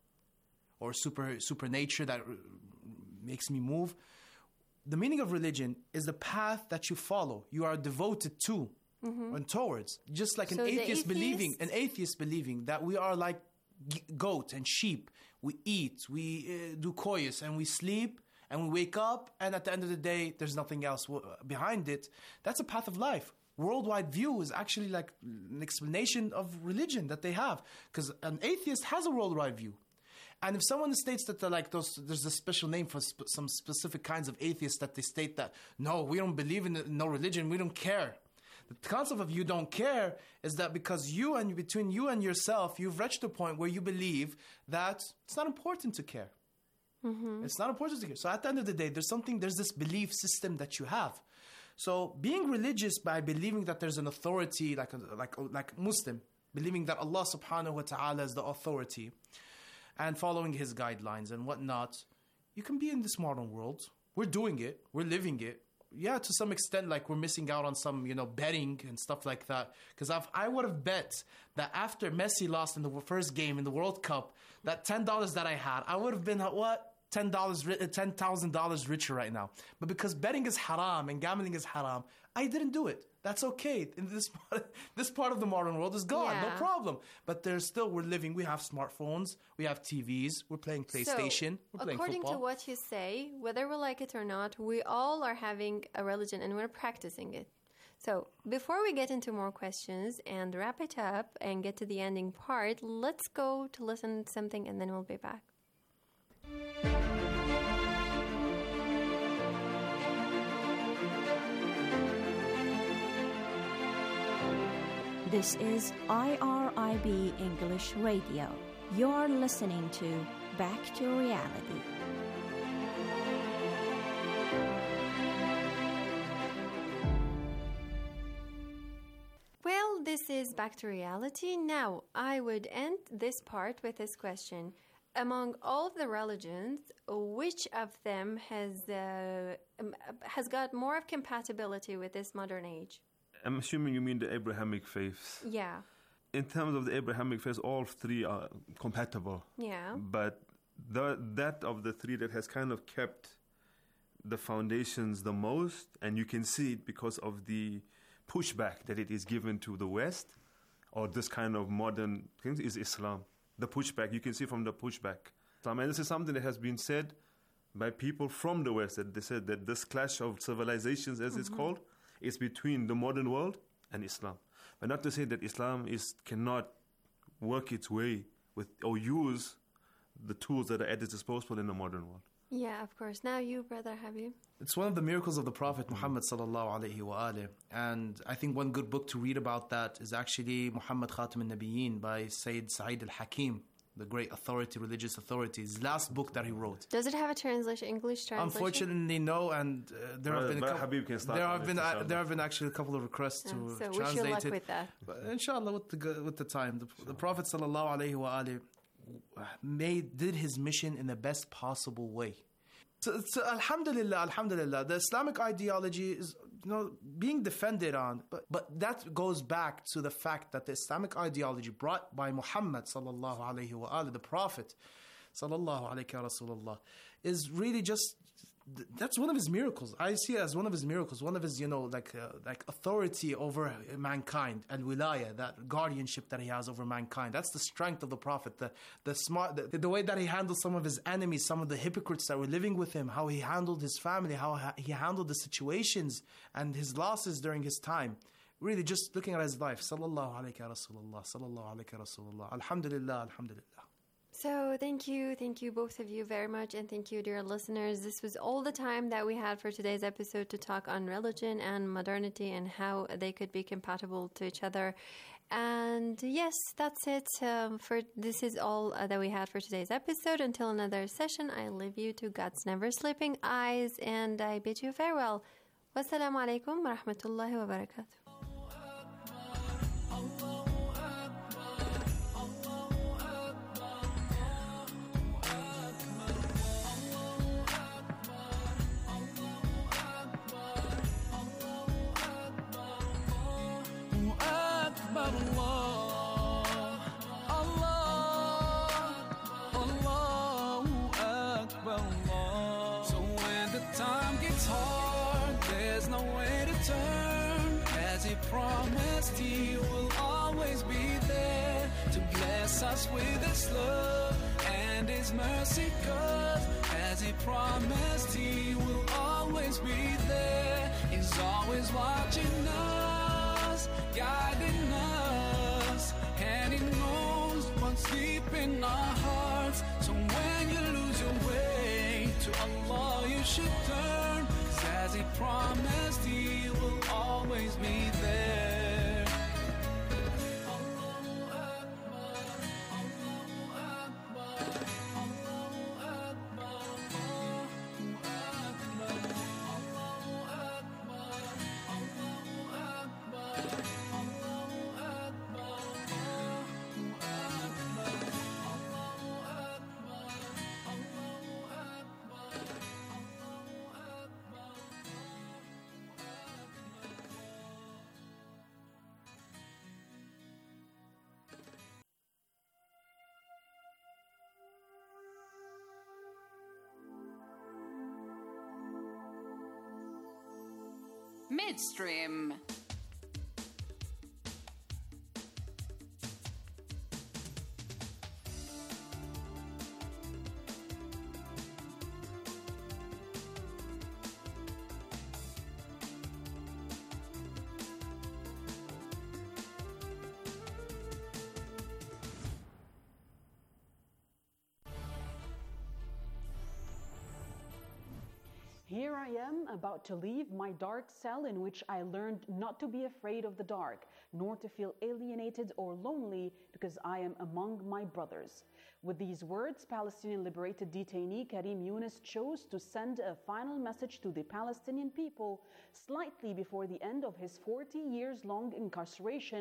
or super super nature that r- makes me move? The meaning of religion is the path that you follow. You are devoted to Mhm. and towards. Just like an So the atheist believing, atheist- an atheist believing that we are like g- goat and sheep. We eat, we uh, do koyas, and we sleep, and we wake up, and at the end of the day, there's nothing else w- behind it. That's a path of life. Worldwide view is actually like an explanation of religion that they have, because an atheist has a worldwide view. And if someone states that they're like those, there's a special name for sp- some specific kinds of atheists that they state that, no, we don't believe in it, no religion, we don't care. The concept of you don't care is that because you and between you and yourself, you've reached a point where you believe that it's not important to care. Mm-hmm. It's not important to care. So at the end of the day, there's something, there's this belief system that you have. So being religious by believing that there's an authority, like a, like like Muslim, believing that Allah subhanahu wa ta'ala is the authority, and following His guidelines and whatnot, you can be in this modern world. We're doing it. We're living it. Yeah, to some extent, like we're missing out on some, you know, betting and stuff like that. Because if I would have bet that after Messi lost in the first game in the World Cup, that ten dollars that I had, I would have been, what? ten dollars, ten thousand dollars richer right now. But because betting is haram and gambling is haram, I didn't do it. That's okay. In this part, this part of the modern world is gone. No Yeah. problem. But there's still, we're living, we have smartphones, we have T Vs, we're playing PlayStation, So, we're playing according football. to what you say, whether we like it or not, we all are having a religion and we're practicing it. So, before we get into more questions and wrap it up and get to the ending part, let's go to listen to something and then we'll be back. This is I R I B English Radio. You're listening to Back to Reality. is Back to Reality. Now, I would end this part with this question. Among all the religions, which of them has uh, um, has got more of compatibility with this modern age? I'm assuming you mean the Abrahamic faiths. Yeah. In terms of the Abrahamic faiths, all three are compatible. Yeah. But the, that of the three that has kind of kept the foundations the most, and you can see it because of the pushback that it is given to the West, or this kind of modern things, is Islam. The pushback, you can see from the pushback. And this is something that has been said by people from the West, that they said that this clash of civilizations, as mm-hmm. it's called, is between the modern world and Islam. But not to say that Islam is cannot work its way with or use the tools that are at its disposal in the modern world. Yeah, of course. Now you, Brother Habib. It's one of the miracles of the Prophet Muhammad sallallahu alaihi wa alihi. And I think one good book to read about that is actually Muhammad Khatam al-Nabiyyin by Sayyid Sa'id al-Hakim, the great authority, religious authority. His last book that he wrote. Does it have a translation, English translation? Unfortunately, no. And uh, there have been a couple, Habib can start there have been uh, there have been actually a couple of requests to oh, so translate wish you luck it. with that. But inshallah, with the with the time, the, the Prophet sallallahu alaihi wa alihi made did his mission in the best possible way. So, so alhamdulillah, alhamdulillah, the Islamic ideology is, you know, being defended on, but but that goes back to the fact that the Islamic ideology brought by Muhammad sallallahu alaihi wa alihi, the Prophet sallallahu alaihi wa Rasulullah, is really just, that's one of his miracles. I see it as one of his miracles, one of his, you know, like uh, like authority over mankind, al-wilaya, that guardianship that he has over mankind. That's the strength of the Prophet, the the smart, the, the way that he handled some of his enemies, some of the hypocrites that were living with him, how he handled his family, how he handled the situations and his losses during his time. Really, just looking at his life, sallallahu alayhi wa Rasulullah, sallallahu alayhi wa Rasulullah, alhamdulillah, alhamdulillah. So thank you, thank you both of you very much, and thank you, dear listeners. This was all the time that we had for today's episode to talk on religion and modernity and how they could be compatible to each other. And yes, that's it. Um, for this is all uh, that we had for today's episode. Until another session, I leave you to God's never sleeping eyes, and I bid you farewell. Wassalamu alaikum wa rahmatullahi wa barakatuh. Promised he will always be there to bless us with his love and his mercy, 'cause as he promised he will always be there. He's always watching us, guiding us, and he knows what's deep in our hearts. So when you lose your way, to Allah you should turn, 'cause as he promised he will always be there. Midstream. Here I am, about to leave my dark cell in which I learned not to be afraid of the dark, nor to feel alienated or lonely because I am among my brothers. With these words, Palestinian liberated detainee Karim Yunus chose to send a final message to the Palestinian people slightly before the end of his forty years long incarceration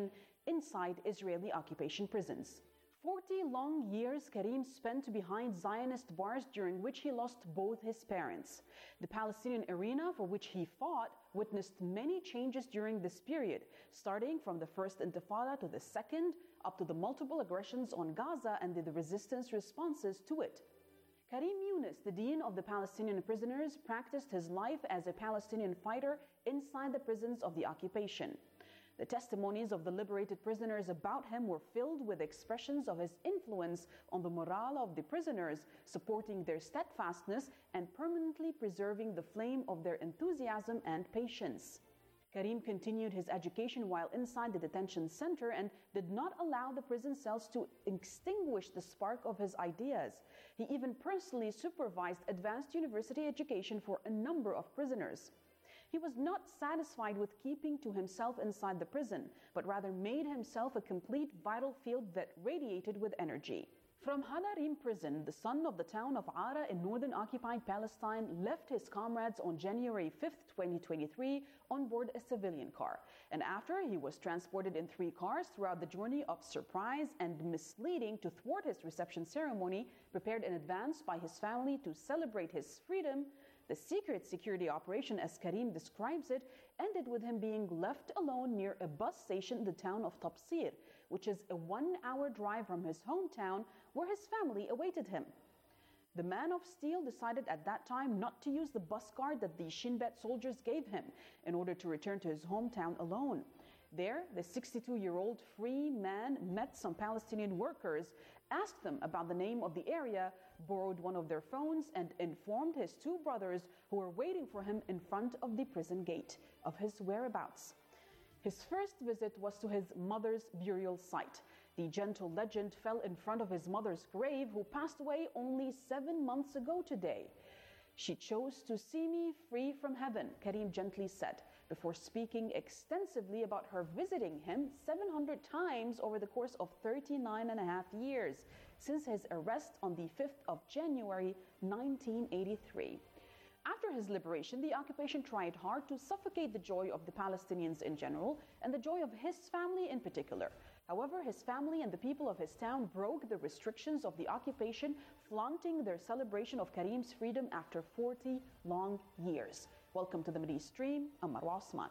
inside Israeli occupation prisons. forty long years Karim spent behind Zionist bars, during which he lost both his parents. The Palestinian arena for which he fought witnessed many changes during this period, starting from the first Intifada to the second, up to the multiple aggressions on Gaza and the resistance responses to it. Karim Yunus, the dean of the Palestinian prisoners, practiced his life as a Palestinian fighter inside the prisons of the occupation. The testimonies of the liberated prisoners about him were filled with expressions of his influence on the morale of the prisoners, supporting their steadfastness and permanently preserving the flame of their enthusiasm and patience. Karim continued his education while inside the detention center and did not allow the prison cells to extinguish the spark of his ideas. He even personally supervised advanced university education for a number of prisoners. He was not satisfied with keeping to himself inside the prison, but rather made himself a complete vital field that radiated with energy. From Hadarim prison, the son of the town of Ara in northern occupied Palestine left his comrades on January fifth, twenty twenty-three on board a civilian car. And after he was transported in three cars throughout the journey of surprise and misleading to thwart his reception ceremony prepared in advance by his family to celebrate his freedom, the secret security operation, as Karim describes it, ended with him being left alone near a bus station in the town of Tabsir, which is a one-hour drive from his hometown, where his family awaited him. The man of steel decided at that time not to use the bus card that the Shin Bet soldiers gave him in order to return to his hometown alone. There, the sixty-two-year-old free man met some Palestinian workers, asked them about the name of the area, borrowed one of their phones, and informed his two brothers who were waiting for him in front of the prison gate of his whereabouts. His first visit was to his mother's burial site. The gentle legend fell in front of his mother's grave, who passed away only seven months ago today. "She chose to see me free from heaven," Karim gently said, before speaking extensively about her visiting him seven hundred times over the course of thirty-nine and a half years, since his arrest on the fifth of January nineteen eighty-three. After his liberation, the occupation tried hard to suffocate the joy of the Palestinians in general and the joy of his family in particular. However, his family and the people of his town broke the restrictions of the occupation, flaunting their celebration of Karim's freedom after forty long years. Welcome to the Middle East Stream. I'm Marwa Osman.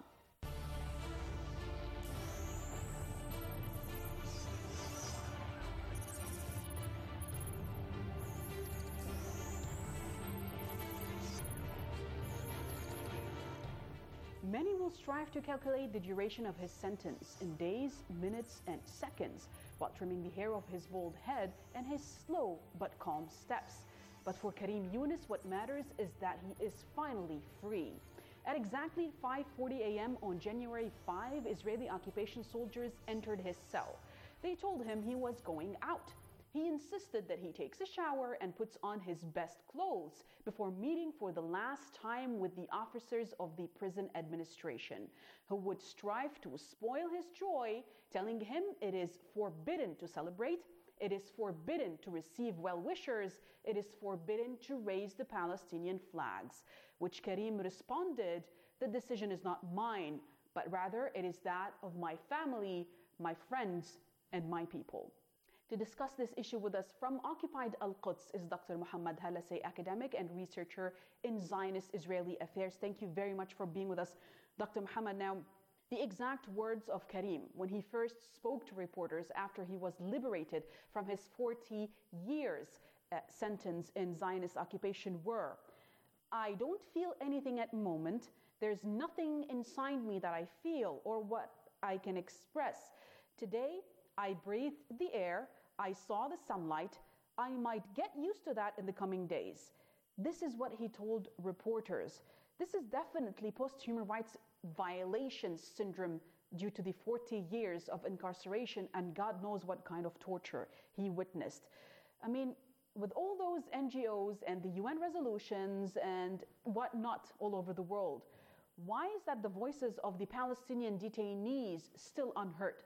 Many will strive to calculate the duration of his sentence in days, minutes, and seconds, while trimming the hair of his bald head and his slow but calm steps. But for Karim Yunus, what matters is that he is finally free. At exactly five forty a m on January fifth, Israeli occupation soldiers entered his cell. They told him he was going out. He insisted that he takes a shower and puts on his best clothes before meeting for the last time with the officers of the prison administration, who would strive to spoil his joy, telling him it is forbidden to celebrate, it is forbidden to receive well-wishers, it is forbidden to raise the Palestinian flags. Which Karim responded, "The decision is not mine, but rather it is that of my family, my friends, and my people." To discuss this issue with us from occupied Al-Quds is Doctor Muhammad Halassi, academic and researcher in Zionist Israeli affairs. Thank you very much for being with us, Doctor Muhammad. Now, the exact words of Karim when he first spoke to reporters after he was liberated from his forty years uh, sentence in Zionist occupation were, "I don't feel anything at the moment. There's nothing inside me that I feel or what I can express. Today, I breathed the air, I saw the sunlight, I might get used to that in the coming days." This is what he told reporters. This is definitely post-human rights violation syndrome due to the forty years of incarceration and God knows what kind of torture he witnessed. I mean, with all those N G Os and the U N resolutions and whatnot all over the world, why is that the voices of the Palestinian detainees still unheard?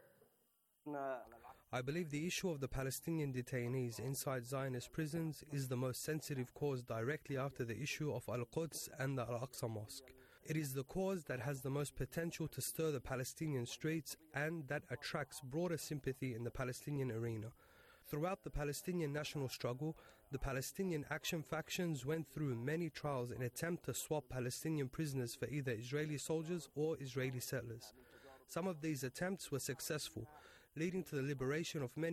I believe the issue of the Palestinian detainees inside Zionist prisons is the most sensitive cause directly after the issue of Al-Quds and the Al-Aqsa Mosque. It is the cause that has the most potential to stir the Palestinian streets and that attracts broader sympathy in the Palestinian arena. Throughout the Palestinian national struggle, the Palestinian action factions went through many trials in an attempt to swap Palestinian prisoners for either Israeli soldiers or Israeli settlers. Some of these attempts were successful, leading to the liberation of many